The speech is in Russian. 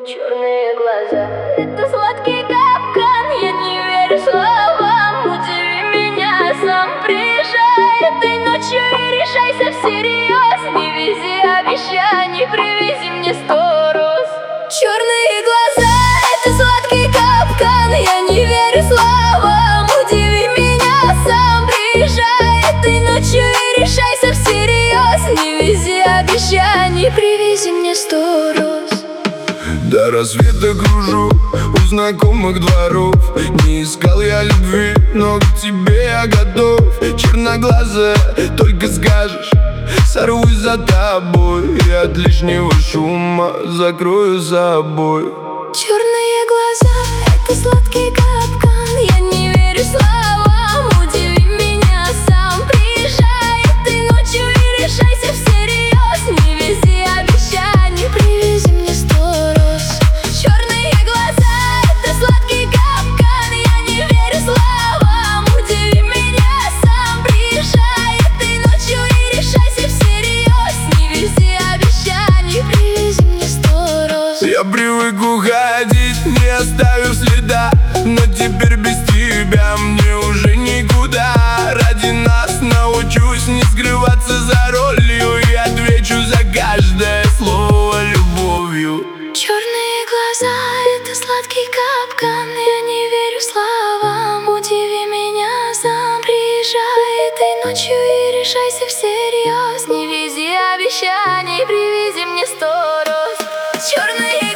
Черные глаза — это сладкий капкан. Я не верю словам, удиви меня сам. Приезжай этой ночью и решайся всерьез. Не вези обещаний, привези мне 100 роз. Черные глаза — это сладкий капкан. Я не верю словам, удиви меня сам. Приезжай этой ночью и решайся всерьез. Не вези обещаний, привези мне 100 роз. До рассвета кружу у знакомых дворов. Не искал я любви, но к тебе я готов. Черноглазая, только скажешь, сорвусь за тобой. И от лишнего шума закрою собой. Черные глаза — это сладкий капкан. Я не верю словам, удиви меня сам. Приезжай этой ночью и решайся всерьез. Не вези обещаний, привези мне 100 роз. Черные глаза — это сладкий капкан. Я не верю словам, удиви меня сам. Приезжай этой ночью и решайся всерьез. Не вези обещаний, привези мне 100 роз. Я привык уходить, не оставив следа, но теперь без тебя мне уже никуда. Ради нас научусь не скрываться за ролью. И отвечу за каждое слово любовью. Черные глаза — это сладкий капкан. Я не верю словам, удиви меня сам. Приезжай этой ночью и решайся всерьез. Не вези обещаний, привези мне 100 роз. Черные